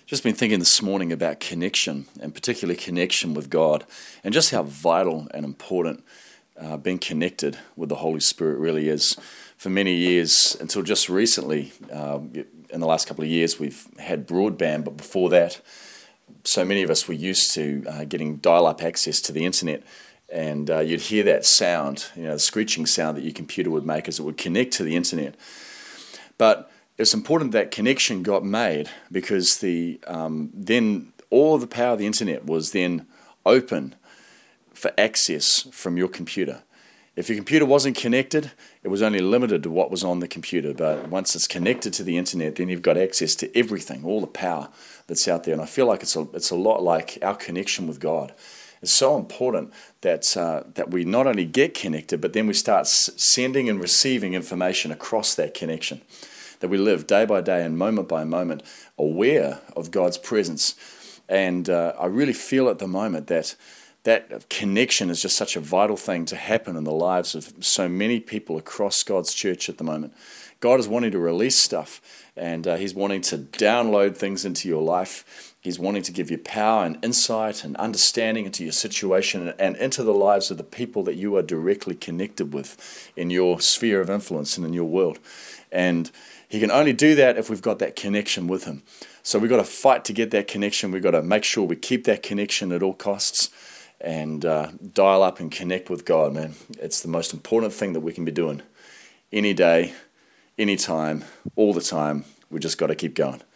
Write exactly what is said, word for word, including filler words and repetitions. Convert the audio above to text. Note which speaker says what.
Speaker 1: Just been thinking this morning about connection, and particularly connection with God, and just how vital and important uh, being connected with the Holy Spirit really is. For many years, until just recently, uh, in the last couple of years, we've had broadband, but before that, so many of us were used to uh, getting dial-up access to the internet, and uh, you'd hear that sound, you know, the screeching sound that your computer would make as it would connect to the internet. But it's important that connection got made because the um, then all of the power of the internet was then open for access from your computer. If your computer wasn't connected, it was only limited to what was on the computer. But once it's connected to the internet, then you've got access to everything, all the power that's out there. And I feel like it's a, it's a lot like our connection with God. It's so important that uh, that we not only get connected, but then we start s- sending and receiving information across that connection. That we live day by day and moment by moment aware of God's presence. And uh, I really feel at the moment that that connection is just such a vital thing to happen in the lives of so many people across God's church at the moment. God is wanting to release stuff, and uh, He's wanting to download things into your life. He's wanting to give you power and insight and understanding into your situation and into the lives of the people that you are directly connected with in your sphere of influence and in your world. And He can only do that if we've got that connection with Him. So we've got to fight to get that connection. We've got to make sure we keep that connection at all costs and uh, dial up and connect with God, man. It's the most important thing that we can be doing any day, any time, all the time. We just got to keep going.